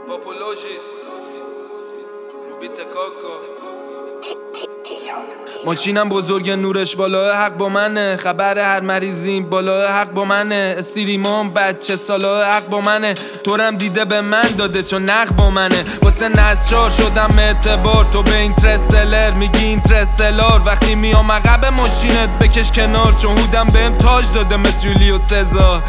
Popologis بیت کاکا ماشینم بزرگ نورش بالای حق با منه، خبر هر مریضیم بالای حق با منه، استریمام بچه سالای حق با منه، تورم دیده به من داده چون نق با منه، واسه نزشار شدم اعتبار، تو به اینترستلر میگی اینترستلار، وقتی میام عقب ماشینت بکش کنار، چون هودم بهم تاج داده مثل یولیو سزار،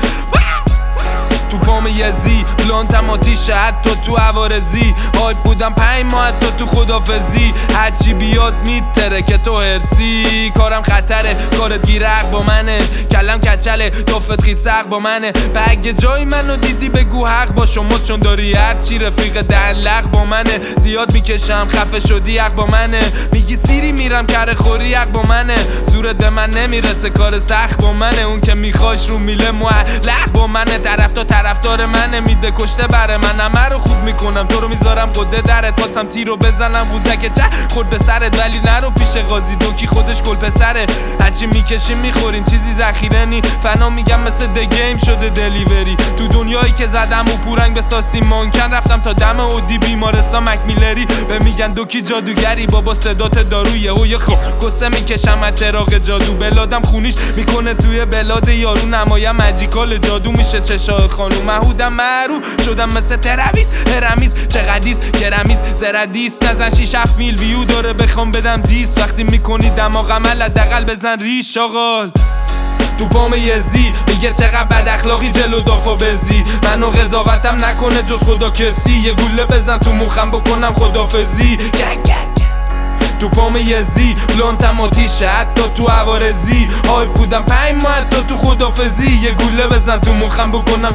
تو پام یزی بلانتم آتیشه حتی تو عوارزی، هایپ بودم 5 ماه حتی تو خدافزی، هرچی بیاد میتره که تو هرسی، کارم خطره کارت گیرق با منه، کلم کچله دافت خیسق با منه، به اگه جای منو دیدی بگو حق با شما، چون داری هرچی رفیق دلق با منه، زیاد میکشم خفه شدی حق با منه، میگی سیری میرم کره خوری حق با منه، زورت به من نمیرسه کار سخت با منه، اون که میخواش رو میله معلق با منه، طرفدار منه میده کشته بره، من همه رو خوب میکنم تو رو میذارم قده درت، خواستم تیرو بزنم ووزک چه خورد به سرت، ولی نرو پیش قاضی دوکی خودش گل پسره، هرچی میکشیم میخوریم چیزی ذخیره نی، فنا میگم مثل دگیم شده دلیوری، تو دنیایی که زدم و پورنگ به ساسی مانکن، رفتم تا دم اودی بیمارستان مکمیلری، به میگن دوکی جادوگری بابا صدات دارویه، و یه قصه میکشم از چراغ جادو، بلادم خونیش میکنه توی بلاد یارو، نمایم ماجیکال جادو میشه چشای خانوم، محودم معروف شدم مثل ترویس هرمیز، چقدیس گرمیز زردیس، نزن 6-7 میل ویو داره بخوام بدم دیس، وقتی میکنی دماغم حداقل بزن ریش آقال، تو پام یزی میگه چقدر بد اخلاقی جلو دافا بزی، منو قضاوتم نکنه جز خدا کسی، یه گوله بزن تو مخم بکنم خدافزی، تو پام یزی بلانتم آتیشه حتی تو عوارزی، هایپ بودم 5 ماه حتی تو خدافزی، یه گوله بزن تو مخم بکنم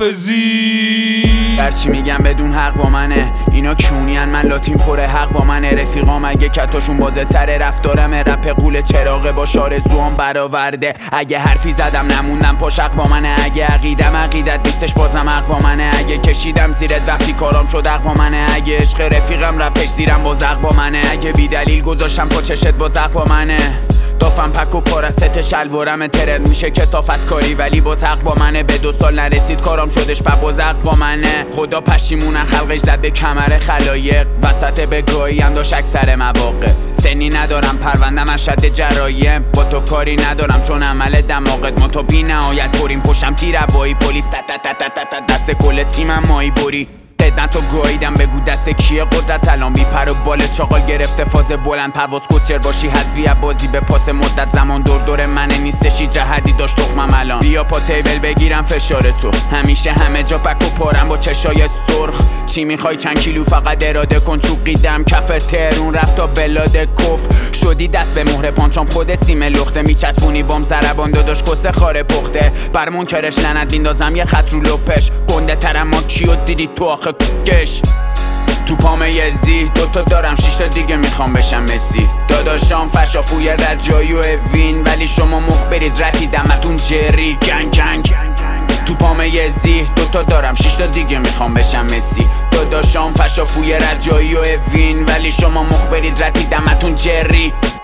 خدافزی، هرچی میگم بدون حق با منه، اینا کونین من لاتین پره حق با منه، رفیقام اگه کتاشون بازه سر رفتارم رپ قول چراغ با شارزوام برآورده، اگه حرفی زدم نموندم پاشق با منه، اگه عقیدم عقیدت نیستش بازم حق با منه، اگه کشیدم زیرت وقتی کارام شد حق با منه، اگه عشق رفیقم رفتش زیرم باز حق با منه، اگه بیدلیل گذاشتم پا چشت باز حق با منه، دافم پک و پارست شلوارم ترند میشه کسافت کاری، ولی باز حق با منه، به 2 سال نرسید کارام شدش باز حق با منه، خدا پشیمونه خلقش زد به کمر خلایق، وسط بگاهی هم داشت اکثر مواقع، سنی ندارم پروندم از شد جرایم، با تو کاری ندارم چون عمل دماغت، ما تو بی نهایت بریم پشتم تیر هوایی، پلیس دست کل تیمم مایی بری، خدمتو گاییدم بگو دست کیه قدرت الان بی پر و بال چاقال گرفته فاز بلند پرواز کوچر باشی حذفی بازی به پاس مدت زمان دور منه نیستشی جهدی داشت تخمم الان، بیا پا تیبل بگیرم فشار تو، همیشه همه جا پک و پارم با چشای سرخ، چی میخوای چند کیلو فقط اراده کن، چوقیدم کف ترون رفت تا بلاد کف، شدی دست به مهر پانچام خود سیم لخته، میچسبونی بام زربان داداش کسه خاره پخته، بر منکرش لعنت بیندازم یه خط رو لپش، گنده ترم ما کیو دیدی تو آخه کش، تو پام یزی 2 تا دارم 6 تا دیگه میخوام بشم مسی، داداشام فشافوی رجایی و اوین، ولی شما مخبرید رتی دمتون جری گنگ، تو پام یزی 2 تا دارم 6 تا دیگه میخوام بشم مسی، داداشام فشافوی رجایی و اوین، ولی شما مخبرید رتی دمتون جری